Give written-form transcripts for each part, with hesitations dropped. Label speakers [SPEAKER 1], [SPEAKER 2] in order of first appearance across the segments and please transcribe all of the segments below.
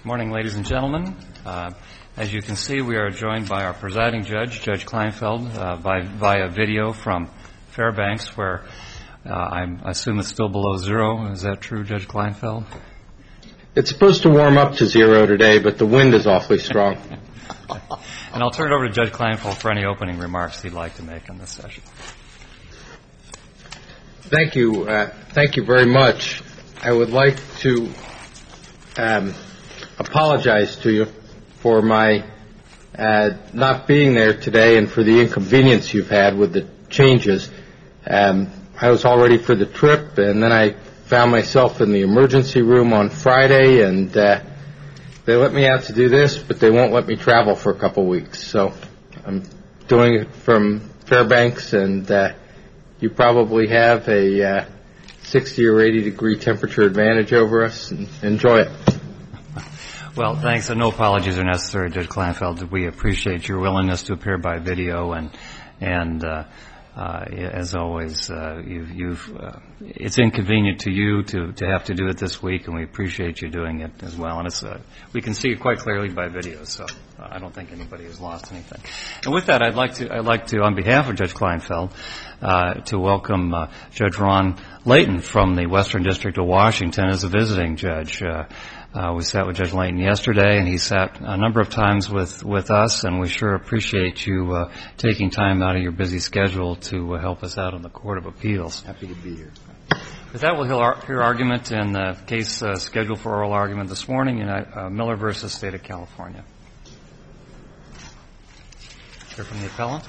[SPEAKER 1] Morning, ladies and gentlemen. As you can see, we are joined by our presiding judge, Judge Kleinfeld, via video from Fairbanks, where I assume it's still below zero. Is that true, Judge Kleinfeld?
[SPEAKER 2] It's supposed to warm up to zero today, but the wind is awfully strong.
[SPEAKER 1] And I'll turn it over to Judge Kleinfeld for any opening remarks he'd like to make on this session.
[SPEAKER 2] Thank you. Thank you very much. I would like to apologize to you for my not being there today and for the inconvenience you've had with the changes. I was all ready for the trip, and then I found myself in the emergency room on Friday, and they let me out to do this, but they won't let me travel for a couple weeks. So I'm doing it from Fairbanks, and you probably have a 60 or 80 degree temperature advantage over us, and enjoy it.
[SPEAKER 1] Well, thanks, and no apologies are necessary, Judge Kleinfeld. We appreciate your willingness to appear by video, and as always, it's inconvenient to you to have to do it this week, and we appreciate you doing it as well. And we can see it quite clearly by video, so I don't think anybody has lost anything. And with that, I'd like to, on behalf of Judge Kleinfeld, to welcome Judge Ron Layton from the Western District of Washington as a visiting judge. We sat with Judge Layton yesterday, and he sat a number of times with us, and we sure appreciate you taking time out of your busy schedule to help us out on the Court of Appeals.
[SPEAKER 3] Happy to be here.
[SPEAKER 1] With that, we'll hear argument in the case scheduled for oral argument this morning in Miller v. State of California. Hear from the appellant.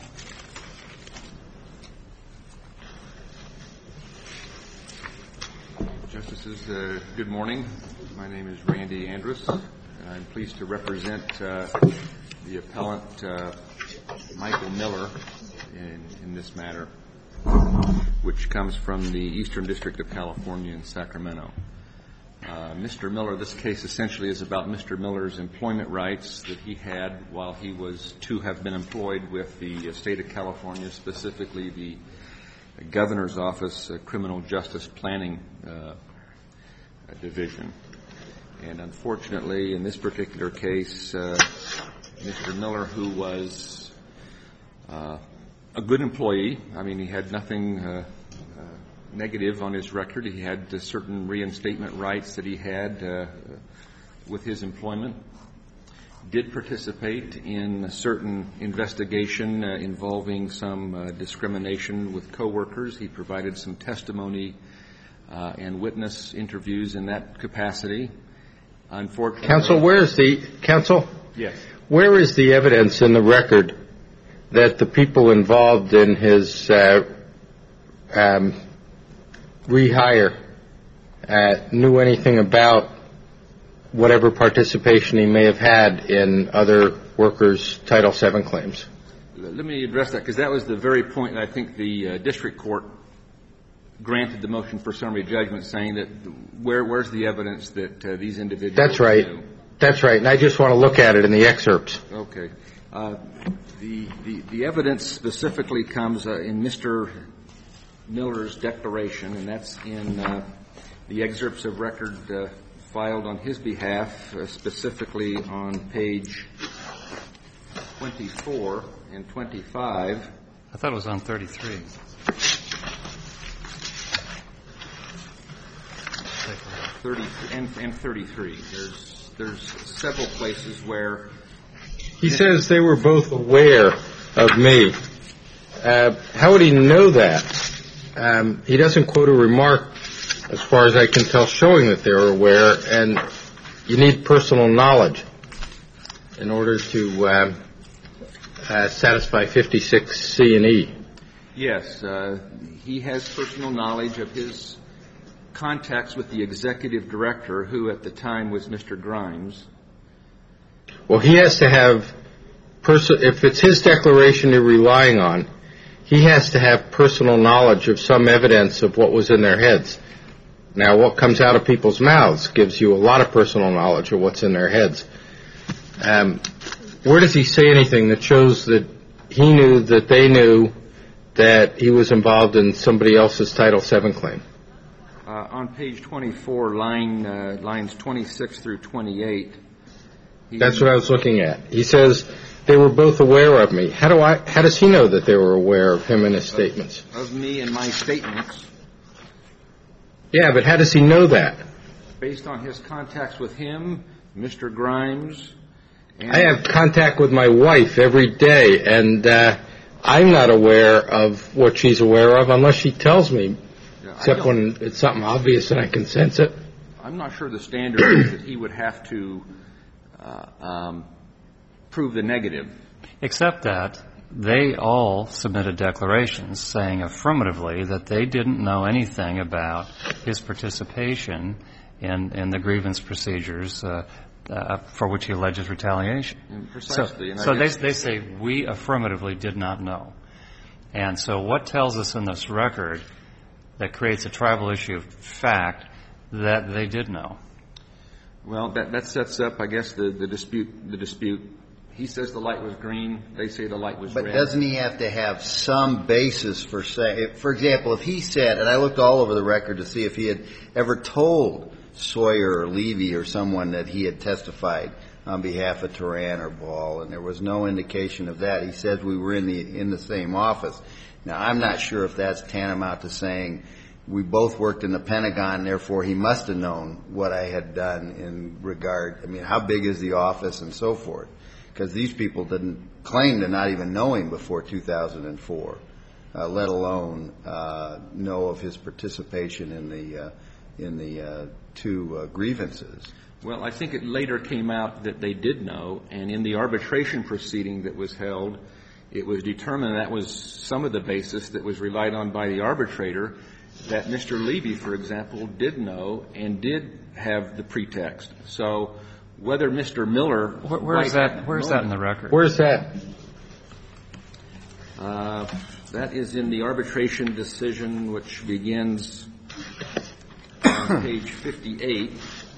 [SPEAKER 3] Justices, good morning. My name is Randy Andrus, and I'm pleased to represent the appellant Michael Miller in this matter, which comes from the Eastern District of California in Sacramento. Mr. Miller, this case essentially is about Mr. Miller's employment rights that he had while he was to have been employed with the State of California, specifically the Governor's Office Criminal Justice Planning Division. And unfortunately, in this particular case, Mr. Miller, who was a good employee, I mean, he had nothing negative on his record. He had certain reinstatement rights that he had with his employment. Did participate in a certain investigation involving some discrimination with coworkers. He provided some testimony and witness interviews in that capacity. Unfortunately,
[SPEAKER 2] Counsel?
[SPEAKER 3] Yes.
[SPEAKER 2] Where is the evidence in the record that the people involved in his rehire knew anything about whatever participation he may have had in other workers' Title VII claims?
[SPEAKER 3] Let me address that, because that was the very point that I think the district court granted the motion for summary judgment, saying that where's the evidence that these individuals
[SPEAKER 2] That's right.
[SPEAKER 3] knew?
[SPEAKER 2] That's right, and I just want to look at it in the excerpts.
[SPEAKER 3] Okay. The evidence specifically comes in Mr. Miller's declaration, and that's in the excerpts of record filed on his behalf, specifically on page 24 and 25.
[SPEAKER 1] I thought it was on 33.
[SPEAKER 3] 30 and 33. There's several places where
[SPEAKER 2] he says they were both aware of me. How would he know that? He doesn't quote a remark, as far as I can tell, showing that they were aware, and you need personal knowledge in order to satisfy 56C and E.
[SPEAKER 3] Yes, he has personal knowledge of his contacts with the executive director, who at the time was Mr. Grimes.
[SPEAKER 2] Well, he has to have, if it's his declaration you're relying on, he has to have personal knowledge of some evidence of what was in their heads. Now, what comes out of people's mouths gives you a lot of personal knowledge of what's in their heads. Where does he say anything that shows that he knew that they knew that he was involved in somebody else's Title VII claim?
[SPEAKER 3] On page 24, lines 26 through 28,
[SPEAKER 2] That's what I was looking at. He says they were both aware of me. How does he know that they were aware of him and his statements?
[SPEAKER 3] Of me and my statements.
[SPEAKER 2] Yeah, but how does he know that?
[SPEAKER 3] Based on his contacts with him, Mr. Grimes.
[SPEAKER 2] I have contact with my wife every day, and I'm not aware of what she's aware of unless she tells me, except when it's something obvious and I can sense it.
[SPEAKER 3] I'm not sure the standard is that he would have to prove the negative.
[SPEAKER 1] Except that they all submitted declarations saying affirmatively that they didn't know anything about his participation in the grievance procedures for which he alleges retaliation.
[SPEAKER 3] Precisely.
[SPEAKER 1] So they say we affirmatively did not know. And so what tells us in this record that creates a tribal issue of fact that they did know?
[SPEAKER 3] Well, that sets up, I guess, the dispute. He says the light was green. They say the light was red.
[SPEAKER 4] But doesn't he have to have some basis for saying, for example, if he said, and I looked all over the record to see if he had ever told Sawyer or Levy or someone that he had testified on behalf of Turan or Ball, and there was no indication of that. He says we were in the same office. Now, I'm not sure if that's tantamount to saying we both worked in the Pentagon, therefore he must have known what I had done in regard, I mean, how big is the office and so forth. Because these people didn't claim to not even know him before 2004, let alone know of his participation in the two grievances.
[SPEAKER 3] Well, I think it later came out that they did know, and in the arbitration proceeding that was held, it was determined that was some of the basis that was relied on by the arbitrator, that Mr. Levy, for example, did know and did have the pretext. So whether Mr. Miller...
[SPEAKER 1] Where's that in the record?
[SPEAKER 2] Where's that?
[SPEAKER 3] That is in the arbitration decision, which begins on page 58.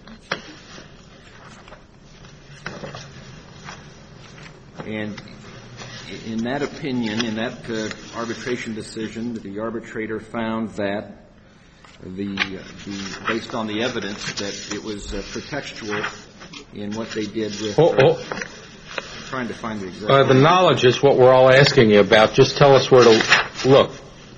[SPEAKER 3] And in that opinion, in that arbitration decision, the arbitrator found that based on the evidence that it was pretextual in what they did with... I'm trying to find the exact...
[SPEAKER 2] The knowledge is what we're all asking you about. Just tell us where to look.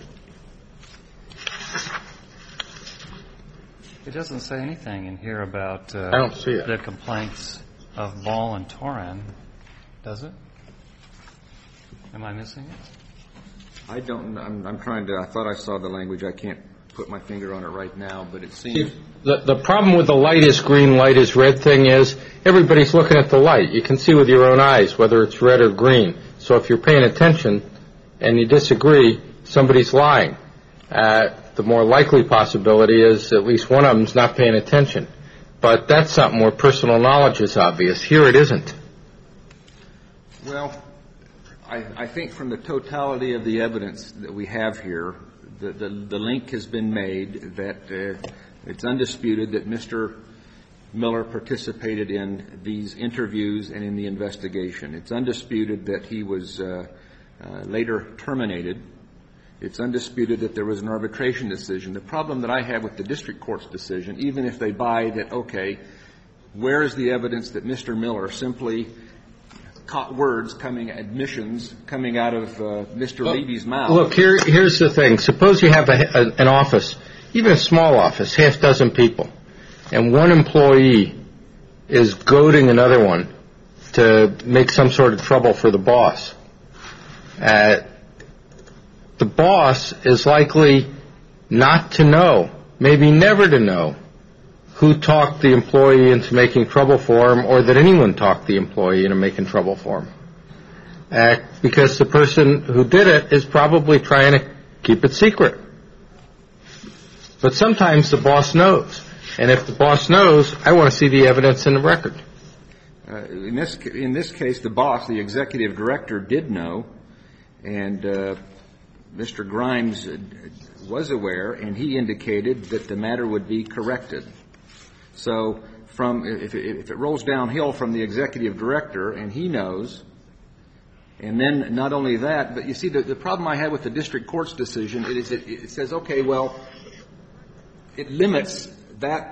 [SPEAKER 1] It doesn't say anything in here about
[SPEAKER 2] I don't see it.
[SPEAKER 1] The complaints of Ball and Turan, does it? Am I missing it?
[SPEAKER 3] I don't... I'm trying to... I thought I saw the language. I can't put my finger on it right now, but it seems...
[SPEAKER 2] The problem with the light is green, light is red thing is everybody's looking at the light. You can see with your own eyes whether it's red or green. So if you're paying attention and you disagree, somebody's lying. The more likely possibility is at least one of them's not paying attention. But that's something where personal knowledge is obvious. Here it isn't.
[SPEAKER 3] Well, I think from the totality of the evidence that we have here, the link has been made that it's undisputed that Mr. Miller participated in these interviews and in the investigation. It's undisputed that he was later terminated. It's undisputed that there was an arbitration decision. The problem that I have with the district court's decision, even if they buy that, okay, where is the evidence that Mr. Miller simply caught admissions coming out of Mr. Levy's mouth?
[SPEAKER 2] Look, here's the thing. Suppose you have an office, even a small office, half dozen people, and one employee is goading another one to make some sort of trouble for the boss. The boss is likely not to know, maybe never to know, who talked the employee into making trouble for him or that anyone talked the employee into making trouble for him. Because the person who did it is probably trying to keep it secret. But sometimes the boss knows. And if the boss knows, I want to see the evidence in the record.
[SPEAKER 3] In this case, the boss, the executive director, did know, and Mr. Grimes was aware, and he indicated that the matter would be corrected. So if it rolls downhill from the executive director, and he knows, and then not only that, but you see, the problem I had with the district court's decision is it says, okay, well, it limits that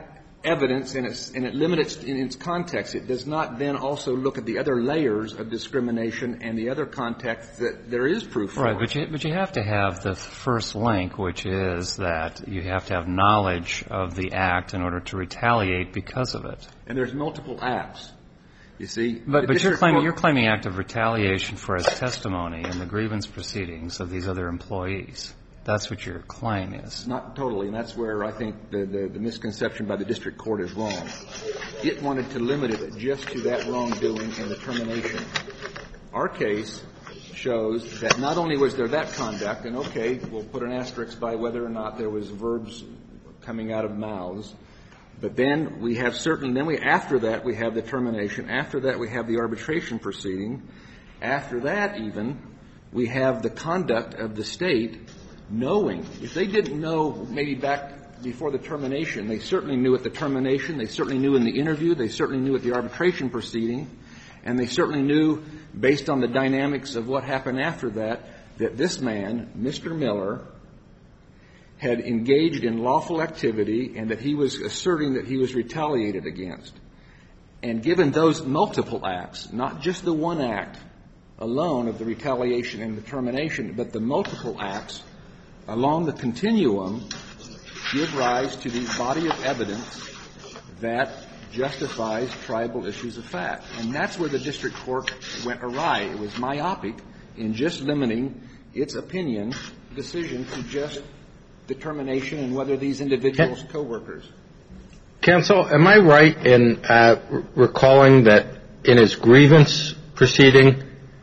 [SPEAKER 3] evidence and it limits in its context. It does not then also look at the other layers of discrimination and the other contexts that there is proof for.
[SPEAKER 1] Right, but you have to have the first link, which is that you have to have knowledge of the act in order to retaliate because of it.
[SPEAKER 3] And there's multiple acts. You see,
[SPEAKER 1] but you're claiming act of retaliation for his testimony in the grievance proceedings of these other employees. That's what your claim is.
[SPEAKER 3] Not totally, and that's where I think the misconception by the district court is wrong. It wanted to limit it just to that wrongdoing and the termination. Our case shows that not only was there that conduct, and okay, we'll put an asterisk by whether or not there was verbs coming out of mouths, but then we have after that we have the termination. After that we have the arbitration proceeding. After that even, we have the conduct of the state knowing. If they didn't know maybe back before the termination, they certainly knew at the termination, they certainly knew in the interview, they certainly knew at the arbitration proceeding, and they certainly knew, based on the dynamics of what happened after that this man, Mr. Miller, had engaged in lawful activity and that he was asserting that he was retaliated against. And given those multiple acts, not just the one act alone of the retaliation and the termination, but the multiple acts along the continuum give rise to the body of evidence that justifies tribal issues of fact. And that's where the district court went awry. It was myopic in just limiting its opinion decision to just determination and whether these individuals co-workers.
[SPEAKER 2] Counsel, am I right in recalling that in his grievance proceeding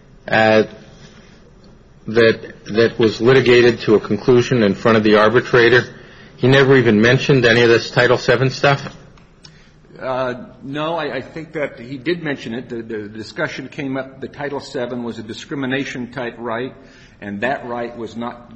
[SPEAKER 2] that was litigated to a conclusion in front of the arbitrator, he never even mentioned any of this Title VII stuff?
[SPEAKER 3] No, I think that he did mention it. The discussion came up, the Title VII was a discrimination-type right, and that right was not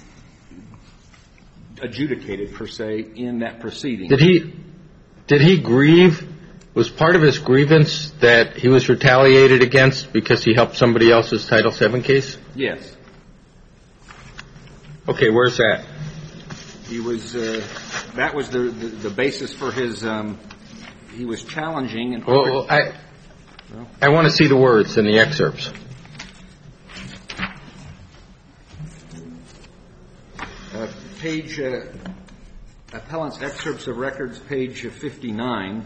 [SPEAKER 3] adjudicated, per se, in that proceeding. Did he grieve? Was part of his grievance that he was retaliated against because he helped somebody else's Title VII case? Yes. Okay, where's that? He was, that was the basis for his, he was challenging. And I want to see the words in the excerpts. Page, appellant's excerpts of records, page 59.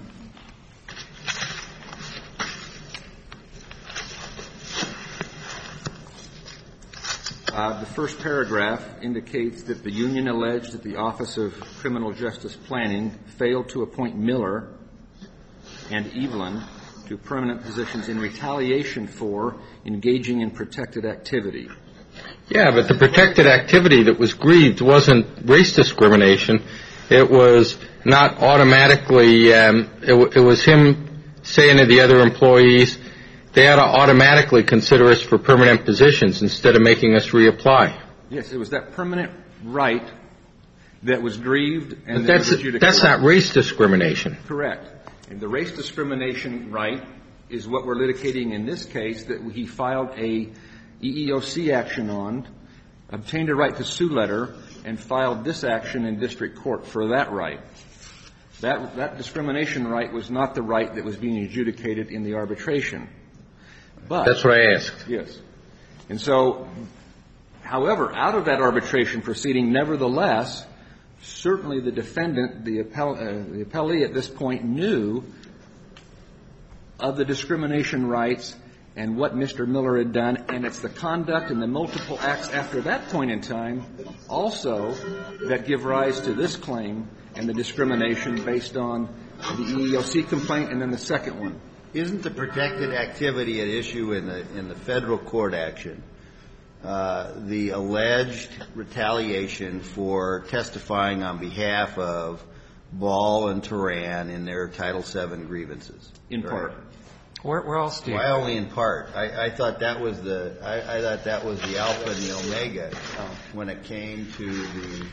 [SPEAKER 3] The first paragraph indicates that the union alleged that the Office of Criminal Justice Planning failed to appoint Miller and Evelyn to permanent positions in retaliation for engaging in protected activity. Yeah, but the protected activity that was grieved wasn't race discrimination. It was not automatically, it was him saying to the other employees, they ought to automatically consider us for permanent positions instead of making us reapply. Yes, it was that permanent right that was grieved and that was adjudicated. That's not race discrimination. Correct. And the race discrimination right is what we're litigating in this case, that he filed a EEOC action on, obtained a right to sue letter, and filed this action in district court for that right. That discrimination right was not the right that was being adjudicated in the arbitration. But that's what I asked. Yes. And so, however, out of that arbitration proceeding, nevertheless, certainly the defendant, the appellee at this point knew of the discrimination rights and what Mr. Miller had done, and it's the conduct and the multiple acts after that point in time also that give rise to this claim and the discrimination based on the EEOC complaint and then the second one.
[SPEAKER 4] Isn't the protected activity at issue in the federal court action the alleged retaliation for testifying on behalf of Ball and Turan in their Title VII grievances?
[SPEAKER 3] In part.
[SPEAKER 1] Where else do you?
[SPEAKER 4] Why only in part? I thought that was the alpha and the omega when it came to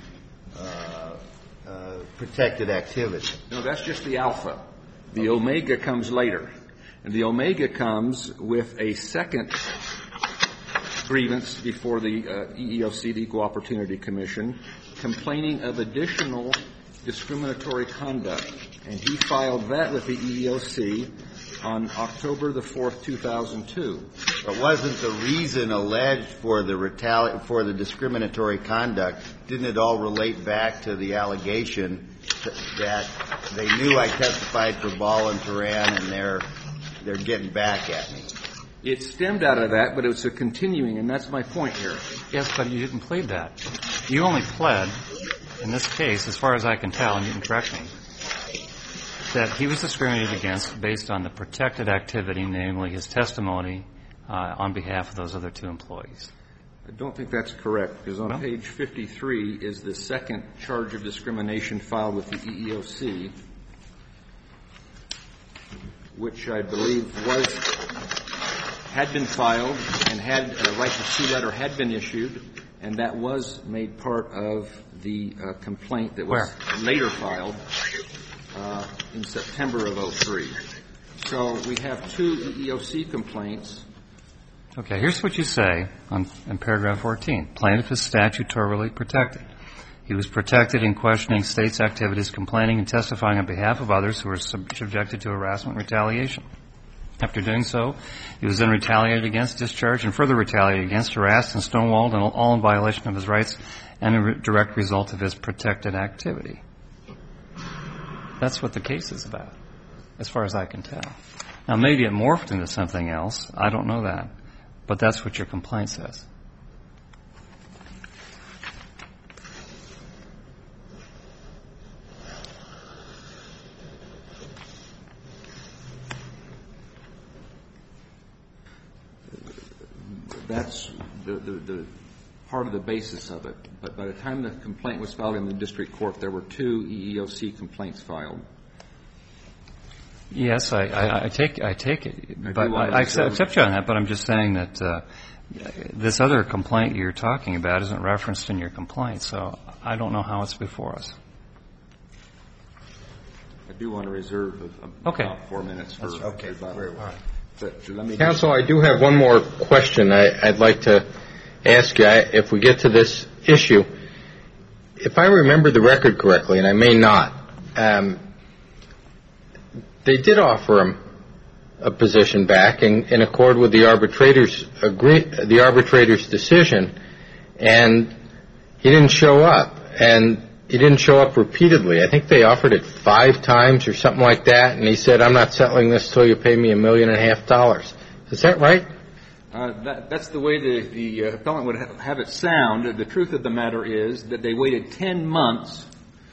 [SPEAKER 4] the protected activity.
[SPEAKER 3] No, that's just the alpha. The omega comes later. And the omega comes with a second grievance before the EEOC, the Equal Opportunity Commission, complaining of additional discriminatory conduct. And he filed that with the EEOC on October the 4th, 2002.
[SPEAKER 4] But wasn't the reason alleged for the discriminatory conduct, didn't it all relate back to the allegation that they knew I testified for Ball and Turan and they're getting back at me?
[SPEAKER 3] It stemmed out of that, but it was a continuing, and that's my point here.
[SPEAKER 1] Yes, but you didn't plead that. You only pled, in this case, as far as I can tell, and you can correct me, that he was discriminated against based on the protected activity, namely his testimony on behalf of those other two employees.
[SPEAKER 3] I don't think that's correct, because on page 53 is the second charge of discrimination filed with the EEOC, which I believe had been filed and had a right to sue letter had been issued, and that was made part of the complaint that was later filed in September of 2003. So we have two EEOC complaints.
[SPEAKER 1] Okay, here's what you say in paragraph 14. Plaintiff is statutorily protected. He was protected in questioning states' activities, complaining and testifying on behalf of others who were subjected to harassment and retaliation. After doing so, he was then retaliated against, discharged, and further retaliated against, harassed, and stonewalled, and all in violation of his rights and a direct result of his protected activity. That's what the case is about, as far as I can tell. Now, maybe it morphed into something else. I don't know that. But that's what your complaint says.
[SPEAKER 3] That's the part of the basis of it. But by the time the complaint was filed in the district court, there were two EEOC complaints filed.
[SPEAKER 1] Yes, I take it. But I accept you on that, but I'm just saying that this other complaint you're talking about isn't referenced in your complaint, so I don't know how it's before us.
[SPEAKER 3] I do want to reserve about 4 minutes for rebuttal.
[SPEAKER 4] Very well.
[SPEAKER 2] Counsel, I do have one more question I'd like to ask you. If we get to this issue, if I remember the record correctly, and I may not, they did offer him a position back in accord with the arbitrator's decision, and he didn't show up, and he didn't show up repeatedly. I think they offered it 5 times or something like that, and he said, I'm not settling this till you pay me $1.5 million. Is that right?
[SPEAKER 3] That's the way the appellant would have it sound. The truth of the matter is that they waited 10 months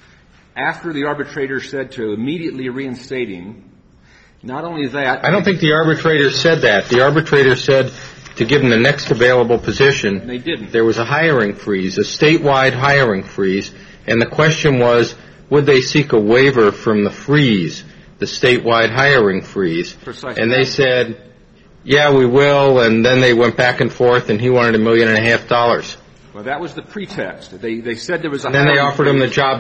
[SPEAKER 3] after the arbitrator said to immediately reinstate him. Not only that... I
[SPEAKER 2] don't think the arbitrator said that. The arbitrator said to give him the next available position.
[SPEAKER 3] They didn't.
[SPEAKER 2] There was a hiring freeze, a statewide hiring freeze, and the question was, would they seek a waiver from the freeze, the statewide hiring freeze?
[SPEAKER 3] Precisely.
[SPEAKER 2] And they said, yeah, we will, and then they went back and forth, and he wanted $1.5 million.
[SPEAKER 3] Well, that was the pretext. They said there was a...
[SPEAKER 2] And then they offered him the job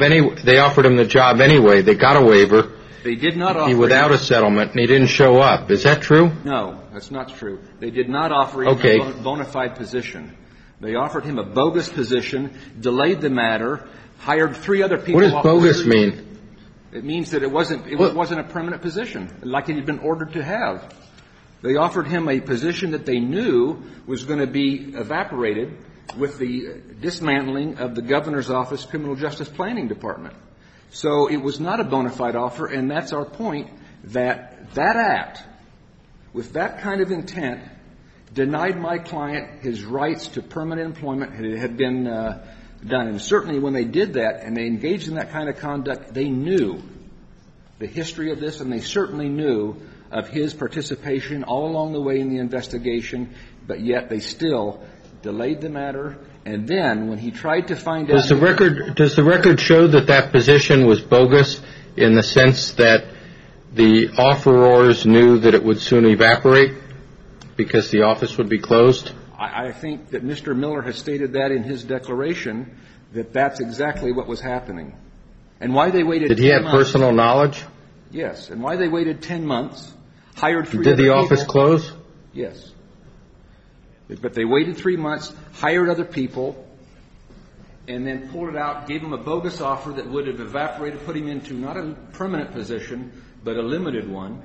[SPEAKER 2] anyway. They got a waiver.
[SPEAKER 3] They did not offer
[SPEAKER 2] without a settlement, and he didn't show up. Is that true?
[SPEAKER 3] No, that's not true. They did not offer him a bona fide position. They offered him a bogus position, delayed the matter, hired 3 other people.
[SPEAKER 2] What does bogus mean?
[SPEAKER 3] It means that it wasn't a permanent position, like it had been ordered to have. They offered him a position that they knew was going to be evaporated with the dismantling of the governor's office criminal justice planning department. So it was not a bona fide offer, and that's our point, that act, with that kind of intent, denied my client his rights to permanent employment. It had been done. And certainly when they did that and they engaged in that kind of conduct, they knew the history of this, and they certainly knew of his participation all along the way in the investigation, but yet they still delayed the matter. And then when he tried to find out... Does the record show that position was bogus in the sense that the offerors knew that it would soon evaporate because the office would be closed? I think that Mr. Miller has stated that in his declaration, that that's exactly what was happening. And why they waited 10 months...
[SPEAKER 2] Did he have personal knowledge?
[SPEAKER 3] Yes. And why they waited 10 months, hired 3
[SPEAKER 2] Did
[SPEAKER 3] other
[SPEAKER 2] the
[SPEAKER 3] people...
[SPEAKER 2] office close?
[SPEAKER 3] Yes. But they waited 3 months, hired other people, and then pulled it out, gave him a bogus offer that would have evaporated, put him into not a permanent position, but a limited one,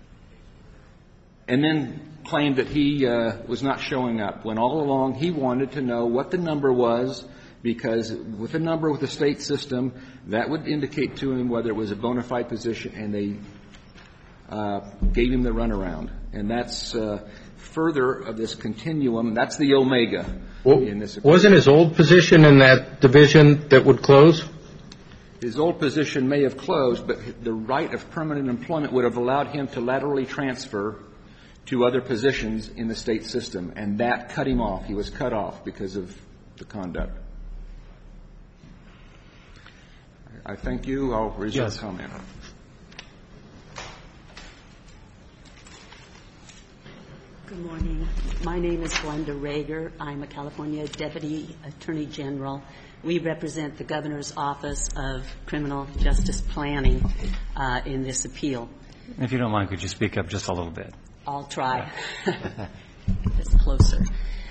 [SPEAKER 3] and then claimed that he was not showing up, when all along he wanted to know what the number was, because with a number with the state system, that would indicate to him whether it was a bona fide position, and they gave him the runaround. And that's further of this continuum. That's the omega in this.
[SPEAKER 2] Wasn't his old position in that division that would close?
[SPEAKER 3] His old position may have closed, but the right of permanent employment would have allowed him to laterally transfer to other positions in the state system, and that cut him off. He was cut off because of the conduct. I thank you. I'll reserve comment.
[SPEAKER 5] Good morning. My name is Glenda Rager. I'm a California Deputy Attorney General. We represent the Governor's Office of Criminal Justice Planning in this appeal.
[SPEAKER 1] If you don't mind, could you speak up just a little bit?
[SPEAKER 5] I'll try. It's closer.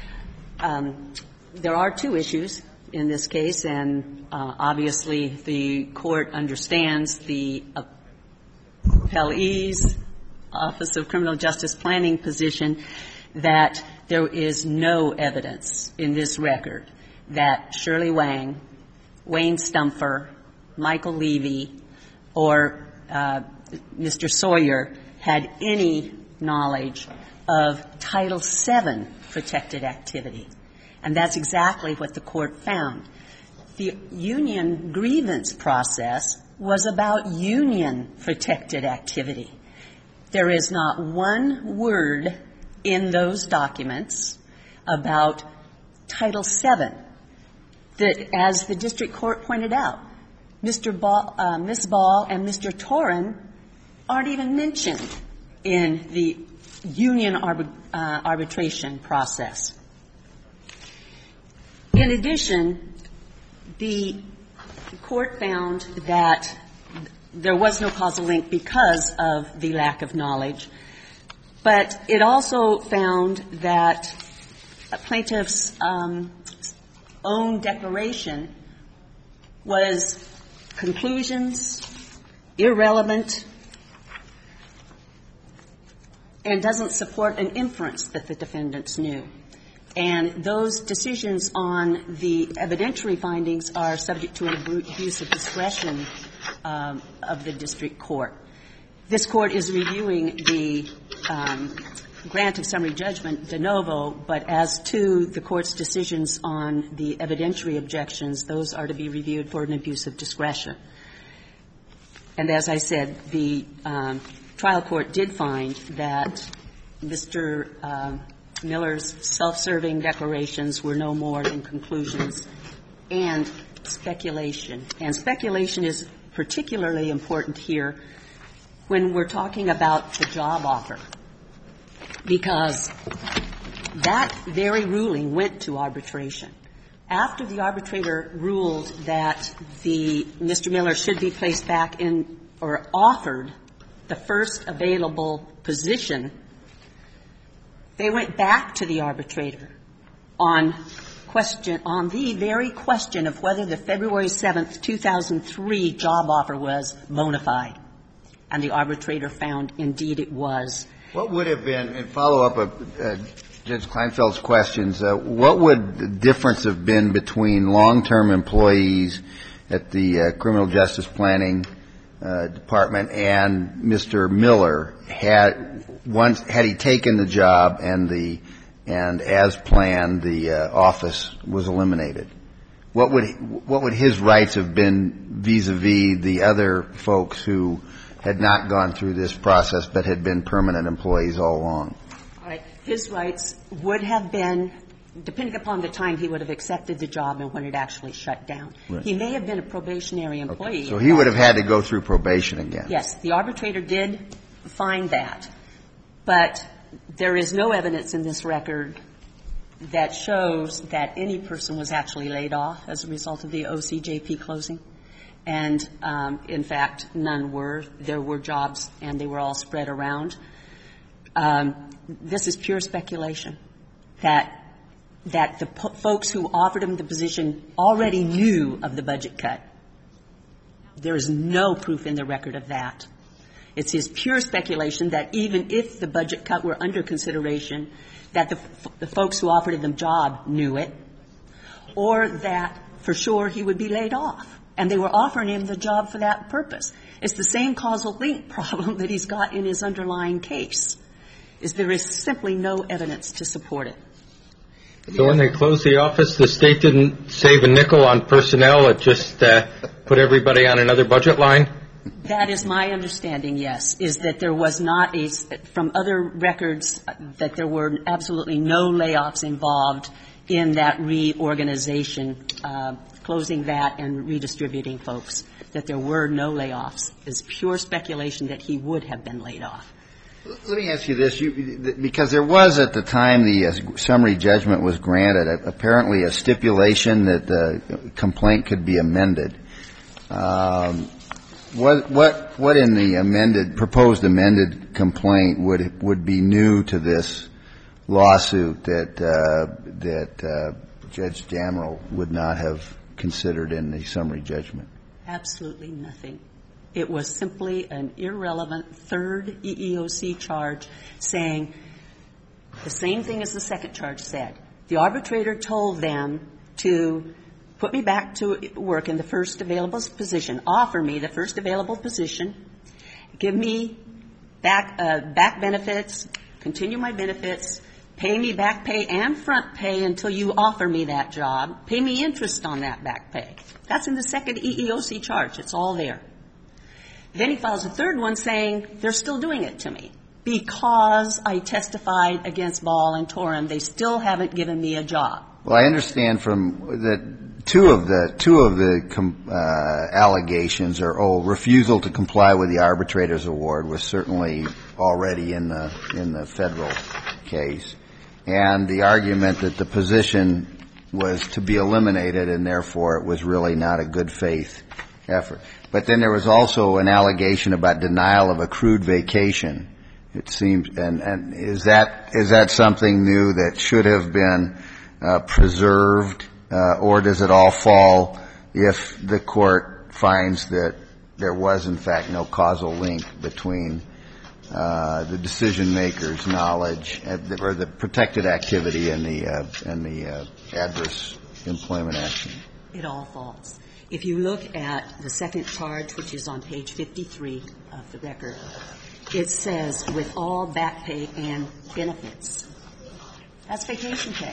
[SPEAKER 5] There are two issues in this case, and obviously the Court understands the appellee's Office of Criminal Justice Planning position that there is no evidence in this record that Shirley Wang, Wayne Stumpfer, Michael Levy, or Mr. Sawyer had any knowledge of Title VII protected activity. And that's exactly what the Court found. The union grievance process was about union-protected activity. There is not one word in those documents about Title VII. As the district court pointed out, Ms. Ball and Mr. Toren aren't even mentioned in the union arbitration process. In addition, the court found that there was no causal link because of the lack of knowledge, but it also found that a plaintiff's own declaration was conclusions, irrelevant, and doesn't support an inference that the defendants knew. And those decisions on the evidentiary findings are subject to an abuse of discretion of the district court. This Court is reviewing the grant of summary judgment de novo, but as to the Court's decisions on the evidentiary objections, those are to be reviewed for an abuse of discretion. And as I said, the trial court did find that Mr. Miller's self-serving declarations were no more than conclusions and speculation. And speculation is particularly important here when we're talking about the job offer, because that very ruling went to arbitration. After the arbitrator ruled that Mr. Miller should be placed back in or offered the first available position, they went back to the arbitrator on the very question of whether the February 7th, 2003 job offer was bona fide. And the arbitrator found indeed it was.
[SPEAKER 4] What would have been, in follow-up of Judge Kleinfeld's questions, what would the difference have been between long-term employees at the Criminal Justice Planning Department and Mr. Miller had he taken the job and as planned the office was eliminated? What would his rights have been vis-a-vis the other folks who had not gone through this process but had been permanent employees all along?
[SPEAKER 5] All right. His rights would have been, depending upon the time he would have accepted the job and when it actually shut down. Right. He may have been a probationary employee.
[SPEAKER 4] Okay. So he would have had to go through probation again.
[SPEAKER 5] Yes. The arbitrator did find that. But there is no evidence in this record that shows that any person was actually laid off as a result of the OCJP closing. And, in fact, none were. There were jobs, and they were all spread around. This is pure speculation that that the folks who offered him the position already knew of the budget cut. There is no proof in the record of that. It's his pure speculation that even if the budget cut were under consideration, that the folks who offered him the job knew it, or that for sure he would be laid off. And they were offering him the job for that purpose. It's the same causal link problem that he's got in his underlying case, is there is simply no evidence to support it.
[SPEAKER 2] So when they closed the office, the state didn't save a nickel on personnel. It just put everybody on another budget line?
[SPEAKER 5] That is my understanding, yes, is that there was not from other records, that there were absolutely no layoffs involved in that reorganization, closing that and redistributing folks, that there were no layoffs. It's pure speculation that he would have been laid off.
[SPEAKER 4] Let me ask you this, because there was at the time the summary judgment was granted, apparently a stipulation that the complaint could be amended. What in the proposed amended complaint would be new to this lawsuit that Judge Damrell would not have considered in the summary judgment?
[SPEAKER 5] Absolutely nothing. It was simply an irrelevant third EEOC charge saying the same thing as the second charge said. The arbitrator told them to put me back to work in the first available position, offer me the first available position, give me back benefits, continue my benefits, pay me back pay and front pay until you offer me that job, pay me interest on that back pay. That's in the second EEOC charge. It's all there. Then he files a third one saying they're still doing it to me because I testified against Ball and Torum. They still haven't given me a job.
[SPEAKER 4] Well, I understand from that two of the allegations are refusal to comply with the arbitrator's award was certainly already in the federal case, and the argument that the position was to be eliminated and therefore it was really not a good faith effort. But then there was also an allegation about denial of accrued vacation. It seems, and is that something new that should have been preserved, or does it all fall if the court finds that there was in fact no causal link between the decision maker's knowledge or the protected activity and the adverse employment action?
[SPEAKER 5] It all falls. If you look at the second charge, which is on page 53 of the record, it says with all back pay and benefits. That's vacation pay.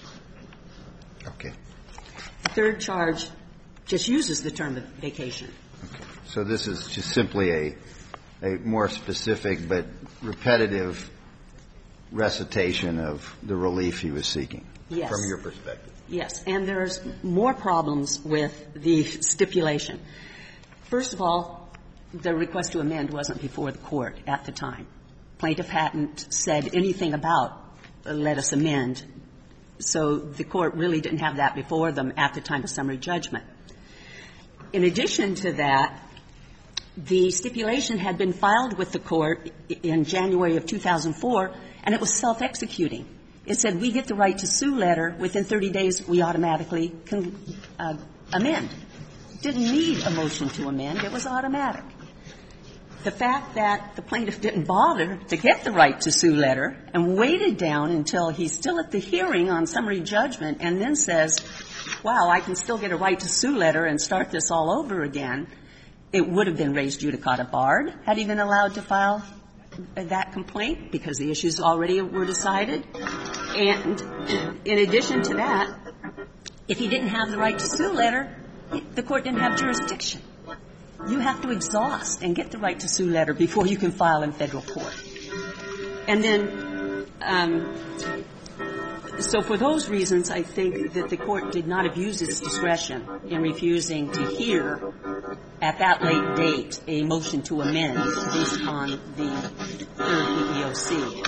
[SPEAKER 4] Okay.
[SPEAKER 5] The third charge just uses the term vacation.
[SPEAKER 4] Okay. So this is just simply a more specific but repetitive recitation of the relief he was seeking.
[SPEAKER 5] Yes.
[SPEAKER 4] From your perspective.
[SPEAKER 5] Yes, and there's more problems with the stipulation. First of all, the request to amend wasn't before the court at the time. Plaintiff hadn't said anything about let us amend, so the court really didn't have that before them at the time of summary judgment. In addition to that, the stipulation had been filed with the court in January of 2004, and it was self-executing. It said we get the right to sue letter. Within 30 days, we automatically can amend. Didn't need a motion to amend. It was automatic. The fact that the plaintiff didn't bother to get the right to sue letter and waited down until he's still at the hearing on summary judgment and then says, wow, I can still get a right to sue letter and start this all over again, it would have been raised judicata barred had he been allowed to file that complaint because the issues already were decided. And in addition to that, if he didn't have the right to sue letter, the court didn't have jurisdiction. You have to exhaust and get the right to sue letter before you can file in federal court. And then, so for those reasons, I think that the court did not abuse its discretion in refusing to hear at that late date a motion to amend based on the third EEOC.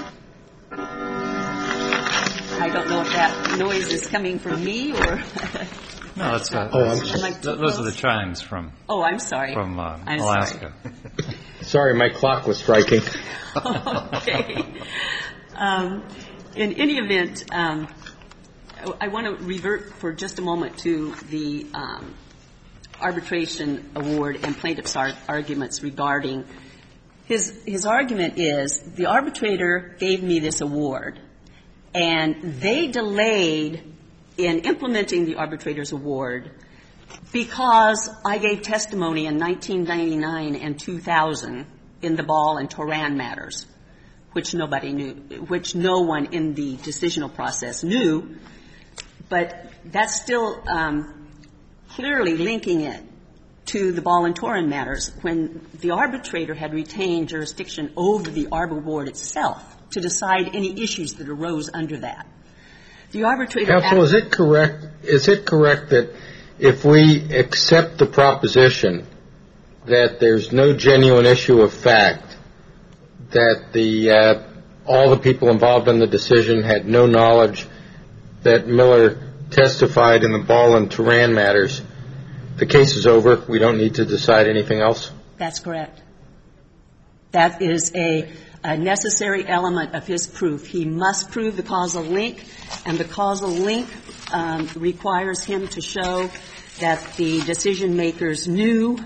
[SPEAKER 5] I don't know if that noise is coming from me or...
[SPEAKER 1] No, that's those are the chimes from... Oh, I'm sorry. From Alaska.
[SPEAKER 2] Sorry, my clock was striking.
[SPEAKER 5] Okay. In any event, I want to revert for just a moment to the arbitration award and plaintiff's arguments regarding his argument is the arbitrator gave me this award, and they delayed in implementing the arbitrator's award because I gave testimony in 1999 and 2000 in the Ball and Toran matters, which nobody knew, which no one in the decisional process knew, but that's still clearly linking it to the Ball and Toran matters when the arbitrator had retained jurisdiction over the arbor board itself to decide any issues that arose under that. The arbitrator...
[SPEAKER 2] Counsel, is it correct that if we accept the proposition that there's no genuine issue of fact, that all the people involved in the decision had no knowledge that Miller testified in the Ball and Toran matters, the case is over, we don't need to decide anything else?
[SPEAKER 5] That's correct. That is a necessary element of his proof. He must prove the causal link, and the causal link requires him to show that the decision makers knew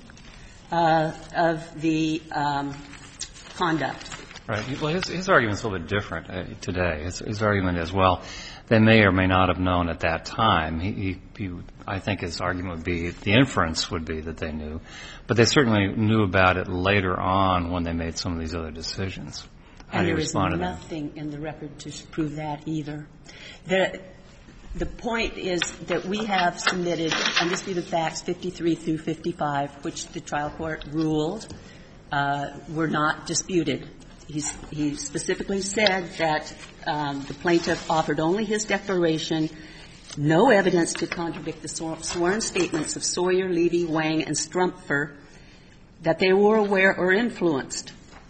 [SPEAKER 5] of the conduct.
[SPEAKER 1] Right. Well, his argument's a little bit different today. His argument is, well, they may or may not have known at that time. I think his argument would be, the inference would be that they knew, but they certainly knew about it later on when they made some of these other decisions. How do you respond to that?
[SPEAKER 5] And there is nothing in the record to prove that either. The point is that we have submitted undisputed facts 53 through 55, which the trial court ruled were not disputed. He specifically said that the plaintiff offered only his declaration, no evidence to contradict the sworn statements of Sawyer, Levy, Wang, and Strumpfer, that they were aware or influenced.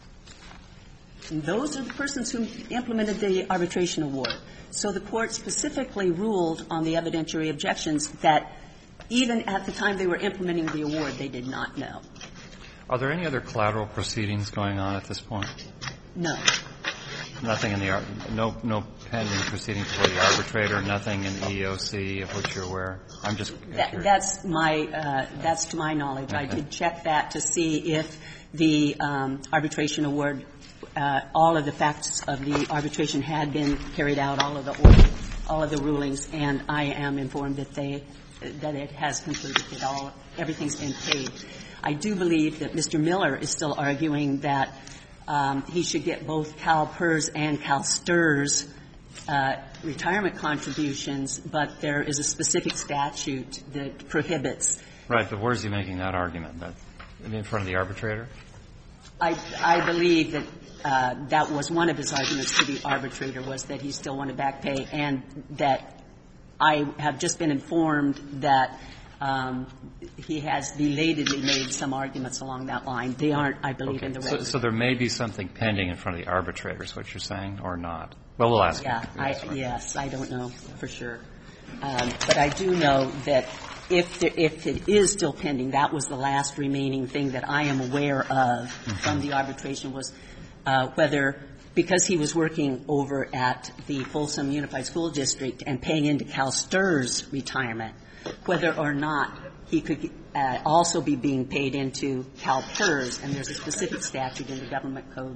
[SPEAKER 5] And those are the persons who implemented the arbitration award. So the court specifically ruled on the evidentiary objections that even at the time they were implementing the award, they did not know.
[SPEAKER 1] Are there any other collateral proceedings going on at this point?
[SPEAKER 5] No.
[SPEAKER 1] Nothing in the no pending proceedings before the arbitrator, nothing in the EEOC of which you're aware? I'm just curious.
[SPEAKER 5] That's to my knowledge. Okay. I did check that to see if the arbitration award, all of the facts of the arbitration had been carried out, all of the rulings, and I am informed that it has concluded that everything's been paid. I do believe that Mr. Miller is still arguing that he should get both CalPERS and CalSTRS retirement contributions, but there is a specific statute that prohibits.
[SPEAKER 1] Right, but where is he making that argument? In front of the arbitrator?
[SPEAKER 5] I believe that that was one of his arguments to the arbitrator, was that he still wanted back pay, and that I have just been informed that he has belatedly made some arguments along that line. They aren't, I believe, in the record.
[SPEAKER 1] So there may be something pending in front of the arbitrator, is what you're saying, or not? Well, we'll ask him.
[SPEAKER 5] Yes, I don't know for sure. But I do know that if it is still pending, that was the last remaining thing that I am aware of from the arbitration, was whether, because he was working over at the Folsom Unified School District and paying into CalSTRS retirement, whether or not he could also be being paid into CalPERS, and there's a specific statute in the government code,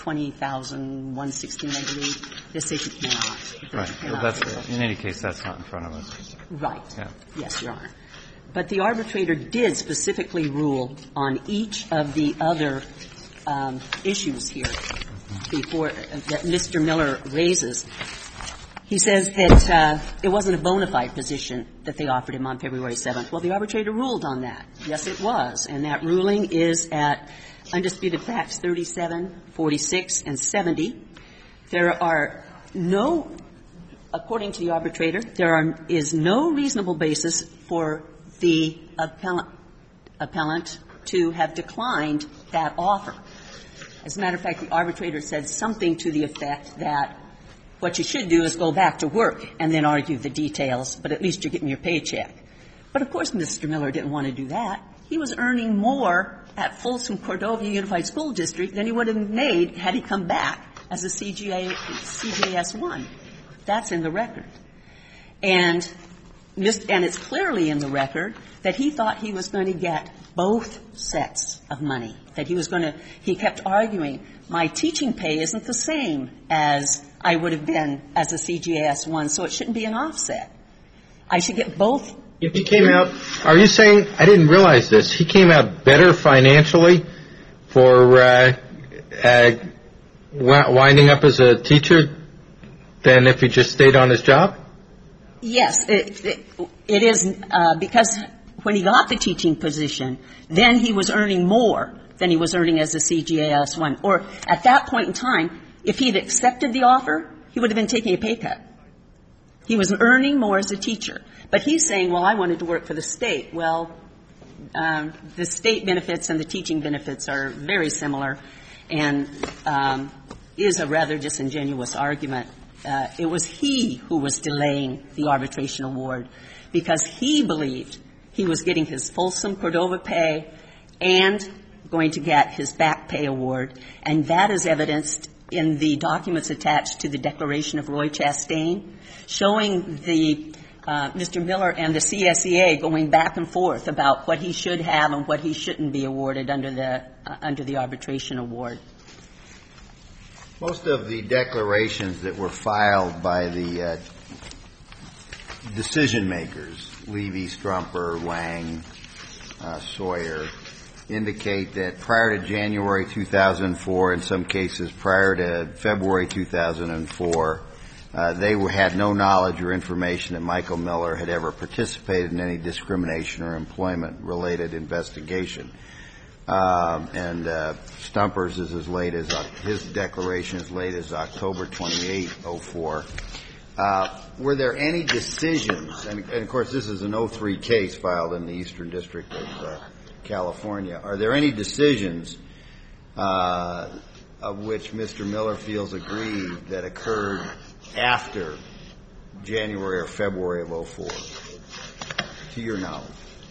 [SPEAKER 5] 20,116, I believe. This says you cannot.
[SPEAKER 1] Right. Well, in any case, that's not in front of us.
[SPEAKER 5] Right.
[SPEAKER 1] Yeah.
[SPEAKER 5] Yes, Your Honor. But the arbitrator did specifically rule on each of the other issues here before that Mr. Miller raises. He says that it wasn't a bona fide position that they offered him on February 7th. Well, the arbitrator ruled on that. Yes, it was. And that ruling is at Undisputed Facts 37, 46, and 70. There are no, according to the arbitrator, is no reasonable basis for the appellant to have declined that offer. As a matter of fact, the arbitrator said something to the effect that what you should do is go back to work and then argue the details, but at least you're getting your paycheck. But, of course, Mr. Miller didn't want to do that. He was earning more at Folsom Cordova Unified School District than he would have made had he come back as a CJS-1. That's in the record. And it's clearly in the record that he thought he was going to get both sets of money, that he kept arguing, my teaching pay isn't the same as I would have been as a CGS-1, so it shouldn't be an offset. I should get both.
[SPEAKER 2] If he came out, are you saying, I didn't realize this, he came out better financially for winding up as a teacher than if he just stayed on his job?
[SPEAKER 5] Yes, it is, because when he got the teaching position, then he was earning more than he was earning as a CGS-1. Or at that point in time, if he had accepted the offer, he would have been taking a pay cut. He was earning more as a teacher. But he's saying, well, I wanted to work for the state. Well, the state benefits and the teaching benefits are very similar and is a rather disingenuous argument. It was he who was delaying the arbitration award because he believed he was getting his fulsome Cordova pay and going to get his back pay award, and that is evidenced in the documents attached to the declaration of Roy Chastain, showing the Mr. Miller and the CSEA going back and forth about what he should have and what he shouldn't be awarded under the arbitration award.
[SPEAKER 4] Most of the declarations that were filed by the decision makers, Levy, Strumper, Wang, Sawyer, indicate that prior to January 2004, in some cases prior to February 2004, they had no knowledge or information that Michael Miller had ever participated in any discrimination or employment-related investigation. And Stumper's is as late as his declaration as late as October 28, 2004. Were there any decisions, and of course this is an 03 case filed in the Eastern District of California, are there any decisions of which Mr. Miller feels aggrieved that occurred after January or February of 2004, to your knowledge?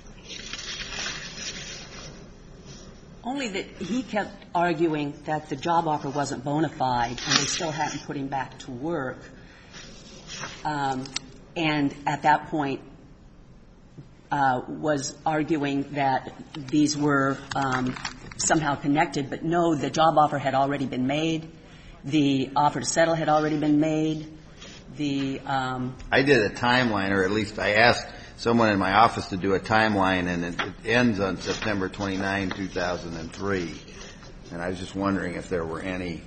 [SPEAKER 5] Only that he kept arguing that the job offer wasn't bona fide and they still hadn't put him back to work. And at that point was arguing that these were somehow connected. But no, the job offer had already been made. The offer to settle had already been made. I did a timeline, or at least I asked someone in my office to do a timeline, and it ends on September 29, 2003. And I was just wondering if there were any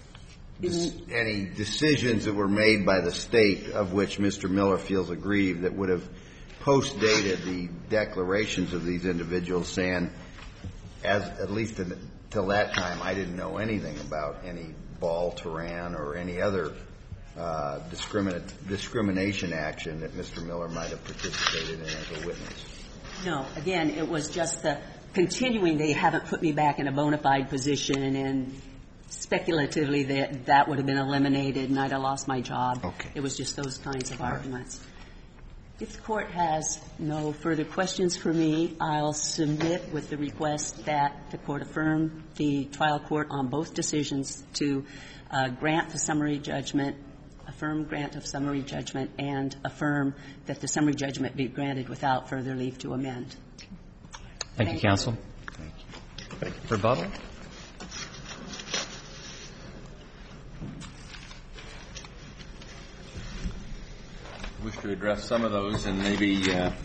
[SPEAKER 5] decisions that were made by the state of which Mr. Miller feels aggrieved that would have post-dated the declarations of these individuals saying, at least until that time, I didn't know anything about any Ball, Turan, or any other discrimination action that Mr. Miller might have participated in as a witness. No. Again, it was just the continuing, they haven't put me back in a bona fide position, and speculatively that would have been eliminated and I'd have lost my job.
[SPEAKER 4] Okay.
[SPEAKER 5] It was just those kinds of arguments. If the Court has no further questions for me, I'll submit with the request that the Court affirm the trial court on both decisions to grant the summary judgment, affirm grant of summary judgment, and affirm that the summary judgment be granted without further leave to amend.
[SPEAKER 1] Thank you, counsel.
[SPEAKER 4] Thank you.
[SPEAKER 1] Rebuttal.
[SPEAKER 3] I wish to address some of those, and maybe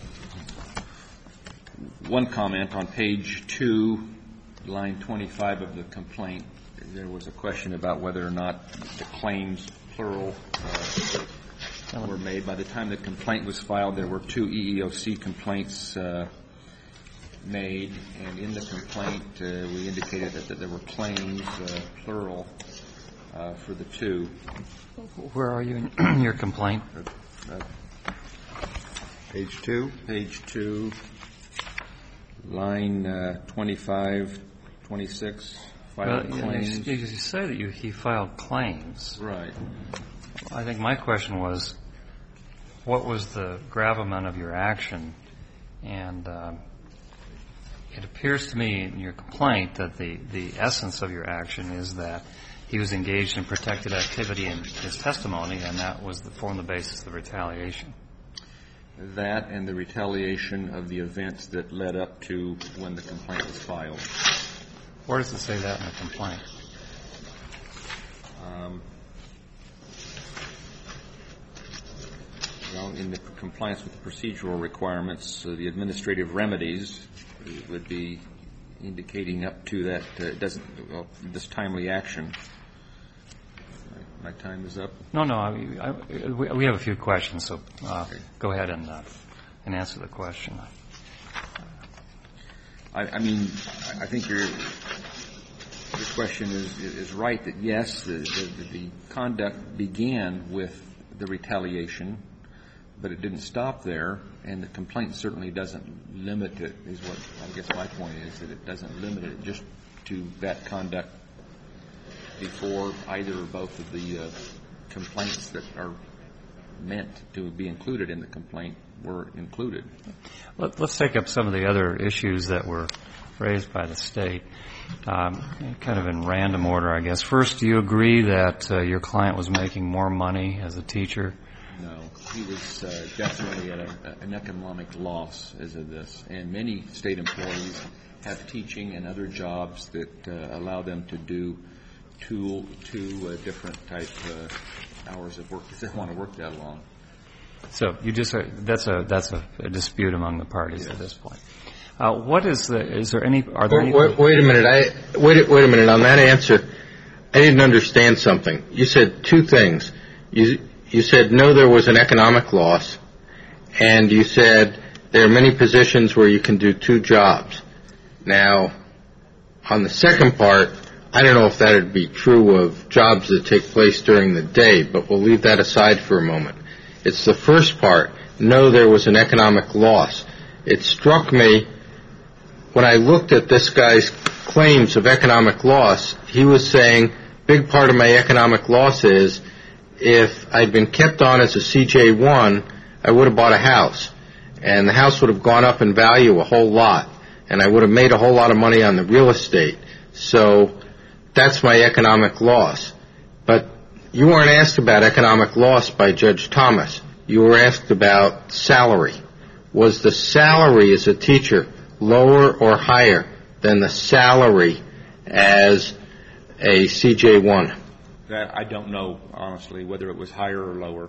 [SPEAKER 3] one comment on page 2, line 25 of the complaint. There was a question about whether or not the claims, plural, were made. By the time the complaint was filed, there were 2 EEOC complaints made, and in the complaint we indicated that there were claims, plural, for the 2.
[SPEAKER 1] Where are you in your complaint?
[SPEAKER 4] Page 2?
[SPEAKER 3] Page 2, line 25, 26, filed claims.
[SPEAKER 1] You say that he filed claims.
[SPEAKER 3] Right.
[SPEAKER 1] I think my question was, what was the gravamen of your action? And it appears to me in your complaint that the essence of your action is that he was engaged in protected activity in his testimony, and that was formed the basis of the retaliation.
[SPEAKER 3] that and the retaliation of the events that led up to when the complaint was filed.
[SPEAKER 1] Where does it say that in the complaint?
[SPEAKER 3] Well, in the compliance with the procedural requirements, the administrative remedies would be indicating up to that this timely action. My time is up.
[SPEAKER 1] No. We have a few questions, so go ahead and answer the question.
[SPEAKER 3] I mean, I think your question is right that yes, the conduct began with the retaliation, but it didn't stop there, and the complaint certainly doesn't limit it, is what I guess my point is, that it doesn't limit it just to that conduct before either or both of the complaints that are meant to be included in the complaint were included.
[SPEAKER 1] Let's take up some of the other issues that were raised by the State, kind of in random order, I guess. First, do you agree that your client was making more money as a teacher?
[SPEAKER 3] No. He was definitely at an economic loss as of this. And many State employees have teaching and other jobs that allow them to do two different type hours of work if they want to work that long.
[SPEAKER 1] So you just that's a dispute among the parties at this point. What is there any? Are there any?
[SPEAKER 2] Wait a minute. Wait a minute. On that answer, I didn't understand something. You said two things. You said no, there was an economic loss, and you said there are many positions where you can do two jobs. Now, on the second part, I don't know if that would be true of jobs that take place during the day, but we'll leave that aside for a moment. It's the first part. No, there was an economic loss. It struck me when I looked at this guy's claims of economic loss, he was saying, big part of my economic loss is if I'd been kept on as a CJ1, I would have bought a house. And the house would have gone up in value a whole lot. And I would have made a whole lot of money on the real estate. So that's my economic loss. But you weren't asked about economic loss by Judge Thomas. You were asked about salary. Was the salary as a teacher lower or higher than the salary as a CJ1?
[SPEAKER 3] That I don't know, honestly, whether it was higher or lower.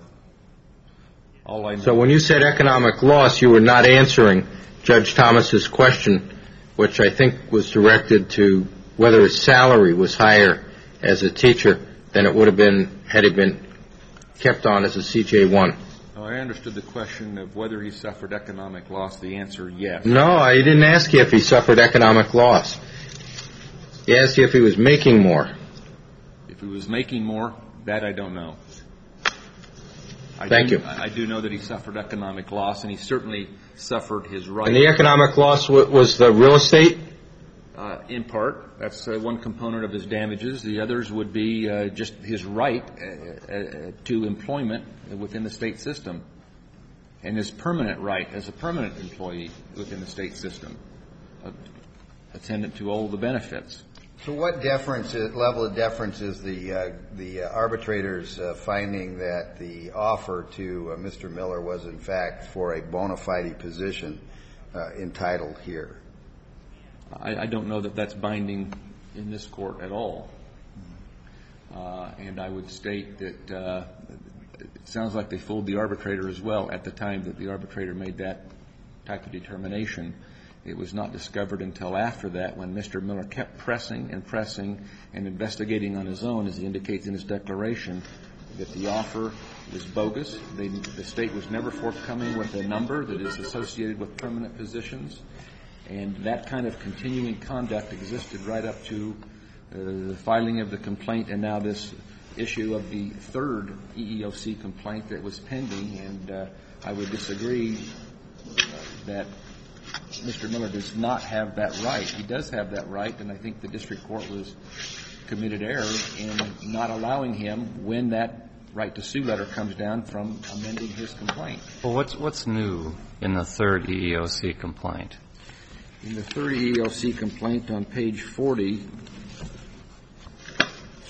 [SPEAKER 3] All I know.
[SPEAKER 2] So when you said economic loss, you were not answering Judge Thomas's question, which I think was directed to whether his salary was higher as a teacher than it would have been had he been kept on as a CJ1.
[SPEAKER 3] Oh, I understood the question of whether he suffered economic loss. The answer, yes.
[SPEAKER 2] No, I didn't ask you if he suffered economic loss. He asked you if he was making more.
[SPEAKER 3] If he was making more, that I don't know.
[SPEAKER 2] Thank you.
[SPEAKER 3] I do know that he suffered economic loss, and he certainly suffered his right.
[SPEAKER 2] And the economic loss was the real estate?
[SPEAKER 3] In part. That's one component of his damages. The others would be just his right to employment within the state system and his permanent right as a permanent employee within the state system, attendant to all the benefits.
[SPEAKER 4] So what level of deference is the arbitrator's finding that the offer to Mr. Miller was in fact for a bona fide position entitled here?
[SPEAKER 3] I don't know that that's binding in this court at all. And I would state that it sounds like they fooled the arbitrator as well at the time that the arbitrator made that type of determination. It was not discovered until after that, when Mr. Miller kept pressing and investigating on his own, as he indicates in his declaration, that the offer was bogus. The state was never forthcoming with a number that is associated with permanent positions. And that kind of continuing conduct existed right up to the filing of the complaint and now this issue of the third EEOC complaint that was pending. And I would disagree that Mr. Miller does not have that right. He does have that right, and I think the district court was committed error in not allowing him, when that right to sue letter comes down, from amending his complaint.
[SPEAKER 1] Well, what's new in the third EEOC complaint?
[SPEAKER 3] In the third EEOC complaint on page 40,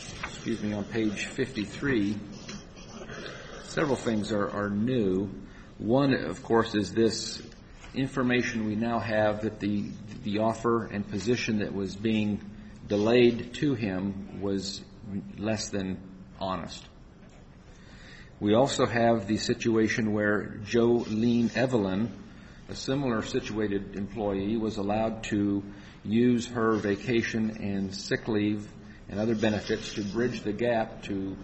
[SPEAKER 3] on page 53, several things are new. One, of course, is this information we now have that the offer and position that was being delayed to him was less than honest. We also have the situation where Jolene Evelyn, a similar situated employee, was allowed to use her vacation and sick leave and other benefits to bridge the gap to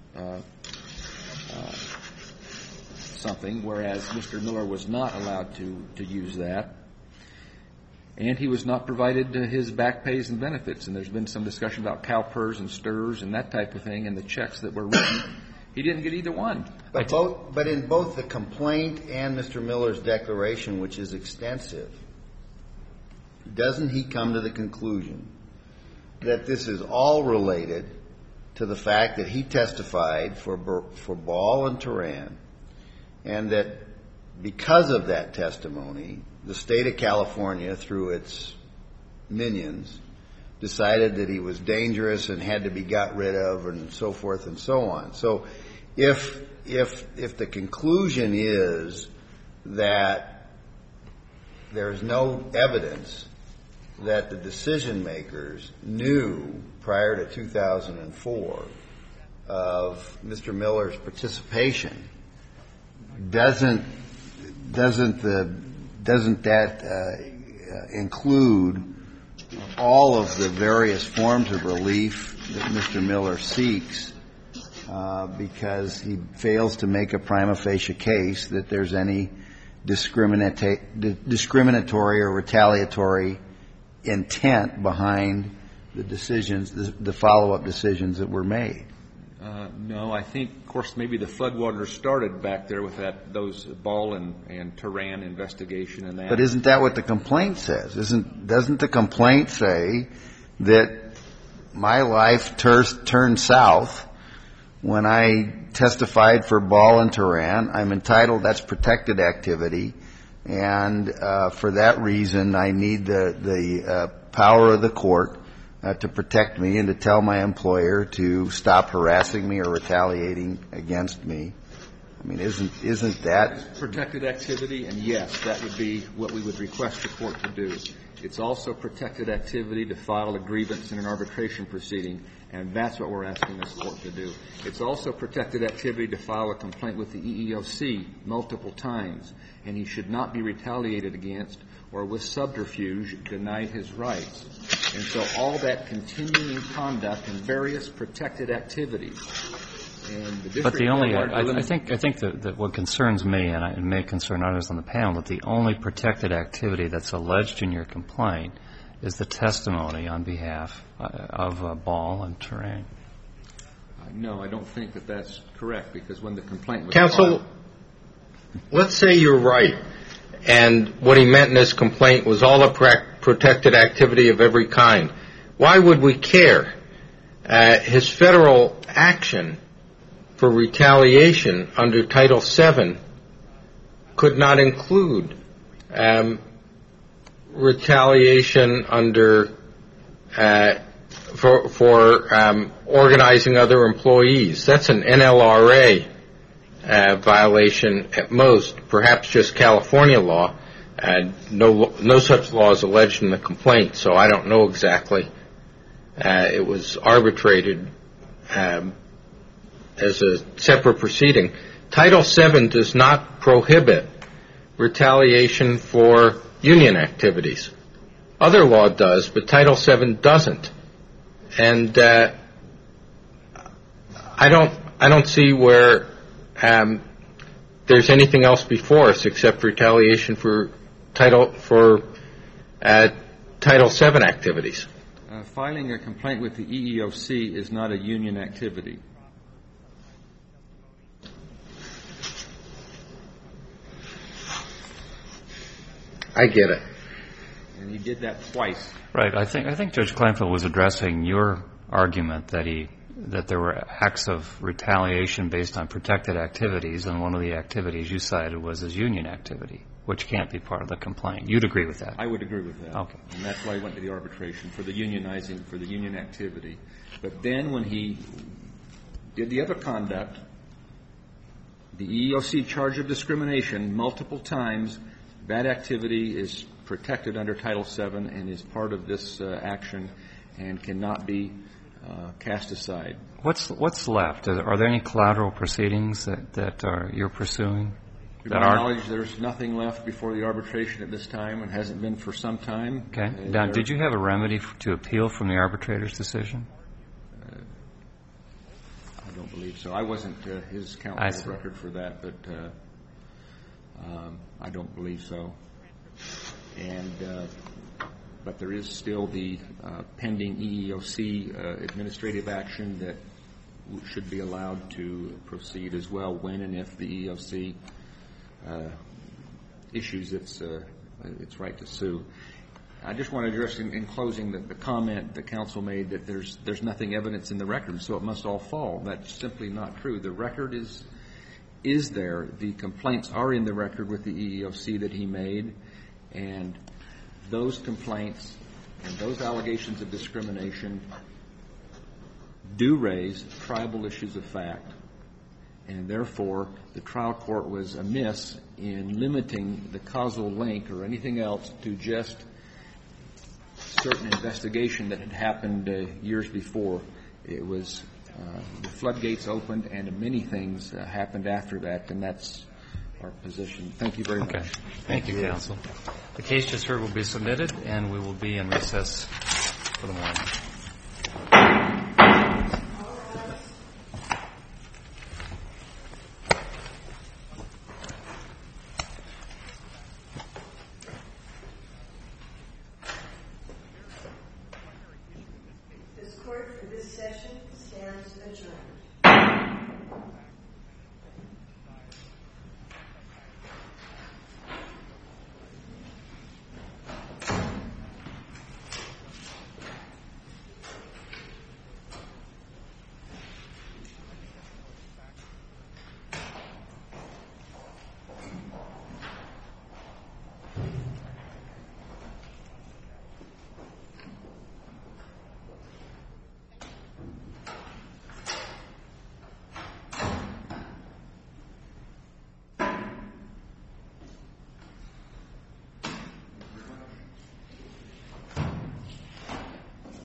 [SPEAKER 3] something, whereas Mr. Miller was not allowed to use that. And he was not provided his back pays and benefits. And there's been some discussion about CalPERS and STRS and that type of thing, and the checks that were written. He didn't get either one.
[SPEAKER 4] But in both the complaint and Mr. Miller's declaration, which is extensive, doesn't he come to the conclusion that this is all related to the fact that he testified for Ball and Turan, and that because of that testimony, the state of California, through its minions, decided that he was dangerous and had to be got rid of, and so forth and so on. So if the conclusion is that there's no evidence that the decision makers knew prior to 2004 of Mr. Miller's participation, doesn't that include all of the various forms of relief that Mr. Miller seeks because he fails to make a prima facie case that there's any discriminatory or retaliatory intent behind the decisions, the follow-up decisions that were made?
[SPEAKER 3] No, I think, of course, maybe the floodwaters started back there with those Ball and Turan investigation and that.
[SPEAKER 4] But isn't that what the complaint says? Doesn't the complaint say that my life turned south when I testified for Ball and Turan? I'm entitled, that's protected activity, and for that reason I need the power of the court to protect me and to tell my employer to stop harassing me or retaliating against me. I mean, isn't that
[SPEAKER 3] protected activity? And yes, that would be what we would request the court to do. It's also protected activity to file a grievance in an arbitration proceeding, and that's what we're asking this court to do. It's also protected activity to file a complaint with the EEOC multiple times, and he should not be retaliated against or with subterfuge denied his rights. And so all that continuing conduct and various protected activities. And the
[SPEAKER 1] but the only, I think that what concerns me, and it may concern others on the panel, that the only protected activity that's alleged in your complaint is the testimony on behalf of Ball and Turan.
[SPEAKER 3] No, I don't think that that's correct, because when the complaint was
[SPEAKER 2] Counsel, let's say you're right, and what he meant in his complaint was all a protected activity of every kind. Why would we care? His federal action for retaliation under Title VII could not include retaliation under for organizing other employees. That's an NLRA violation at most, perhaps just California law. No such law is alleged in the complaint, so I don't know exactly. It was arbitrated as a separate proceeding. Title VII does not prohibit retaliation for union activities. Other law does, but Title VII doesn't. And I don't see where there's anything else before us except retaliation for Title VII activities.
[SPEAKER 3] Filing a complaint with the EEOC is not a union activity.
[SPEAKER 2] I get it.
[SPEAKER 3] And he did that twice.
[SPEAKER 1] Right. I think Judge Kleinfeld was addressing your argument that there were acts of retaliation based on protected activities, and one of the activities you cited was his union activity, which can't be part of the complaint. You'd agree with that?
[SPEAKER 3] I would agree with that.
[SPEAKER 1] Okay.
[SPEAKER 3] And that's why I went to the arbitration, for the unionizing, for the union activity. But then when he did the other conduct, the EEOC charge of discrimination multiple times, that activity is protected under Title VII and is part of this action and cannot be cast aside.
[SPEAKER 1] What's left? Are there any collateral proceedings that you're pursuing?
[SPEAKER 3] To my knowledge, there's nothing left before the arbitration at this time and hasn't been for some time.
[SPEAKER 1] Okay. Now, did you have a remedy to appeal from the arbitrator's decision?
[SPEAKER 3] I don't believe so. I wasn't his counsel of record for that, but I don't believe so. But there is still the pending EEOC administrative action that should be allowed to proceed as well when and if the EEOC issues its right to sue. I just want to address in closing the comment the counsel made that there's nothing evidence in the record, so it must all fall. That's simply not true. The record is there. The complaints are in the record with the EEOC that he made, and those complaints and those allegations of discrimination do raise tribal issues of fact. And therefore, the trial court was amiss in limiting the causal link or anything else to just certain investigation that had happened years before. It was the floodgates opened and many things happened after that, and that's our position. Thank you very much.
[SPEAKER 1] Okay. Thank you, counsel. The case just heard will be submitted, and we will be in recess for the morning.